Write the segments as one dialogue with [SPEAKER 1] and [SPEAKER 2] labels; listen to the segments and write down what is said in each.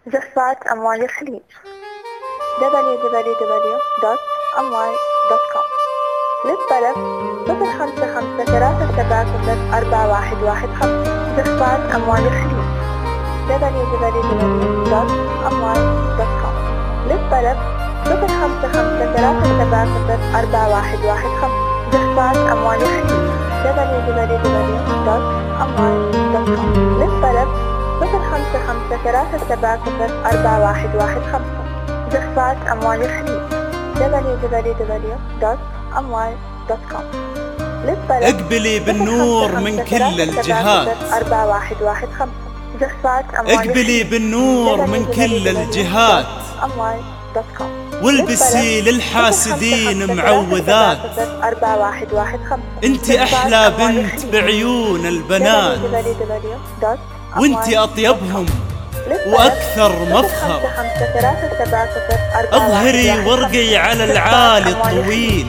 [SPEAKER 1] زفات أموال الخليج www.amwal.com. للطلب 05537041115. زفات أموال الخليج www.amwal.com. للطلب 05537041115. زفات أموال الخليج www.amwal.com. للطلب 05537041115. زفات أموال الخليج www.amwal.com. للطلب
[SPEAKER 2] اقبلي بالنور من كل الجهات.
[SPEAKER 1] 4115. زفات أموال
[SPEAKER 2] اقبلي بالنور من كل الجهات.
[SPEAKER 1] amwal.com.
[SPEAKER 2] والبسي للحاسدين معوذات.
[SPEAKER 1] 4115.
[SPEAKER 2] انتي احلى بنت بعيون البنات، وانتي اطيبهم واكثر مفخر. اظهري وارقي على العالي الطويل،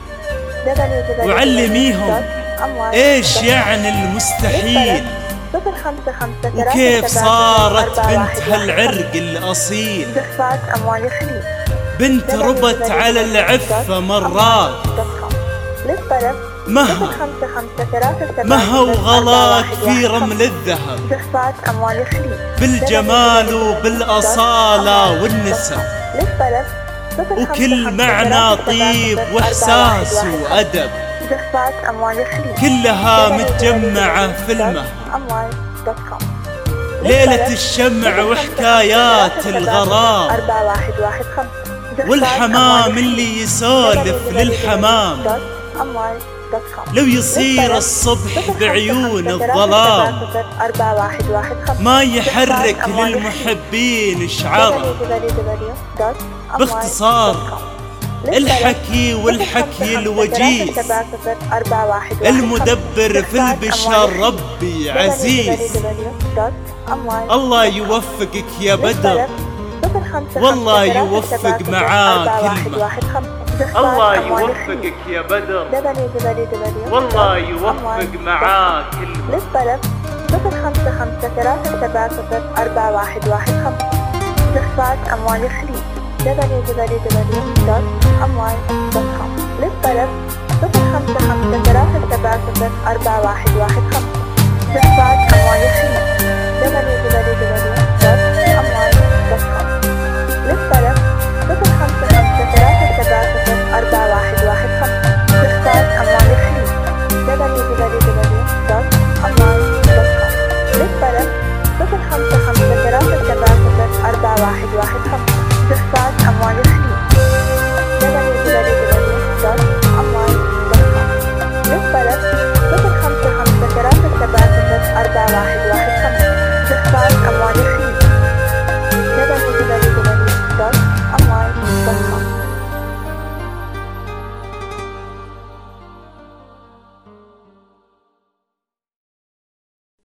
[SPEAKER 2] وعلميهم ايش يعني المستحيل، وكيف صارت بنت هالعرق الاصيل.
[SPEAKER 1] زفات أموال الخليج
[SPEAKER 2] بنت ربت على العفة مرات، مها وغلاك في رمل الذهب.
[SPEAKER 1] زفات أموال الخليج
[SPEAKER 2] بالجمال وبالأصالة والنسب، وكل معنى طيب واحساس وأدب.
[SPEAKER 1] زفات أموال الخليج
[SPEAKER 2] كلها متجمعة في المهد،
[SPEAKER 1] amwal.com.
[SPEAKER 2] ليلة الشمع وحكايات الغرام،
[SPEAKER 1] 4115.
[SPEAKER 2] والحمام اللي يسولف للحمام، لو يصير الصبح بعيون الظلام، ما يحرك للمحبين شعره. باختصار الحكي والحكي الوجيز، المدبر في البشر ربي عزيز. الله يوفقك يا بدر، والله يوفق معاك المه. الله يوفقك يا بدر، والله يوفق معاك المه.
[SPEAKER 1] للطلب 05537041115. زفات أموال الخليج www.amwal.com. للطلب 05537041115. زفات أموال الخليج www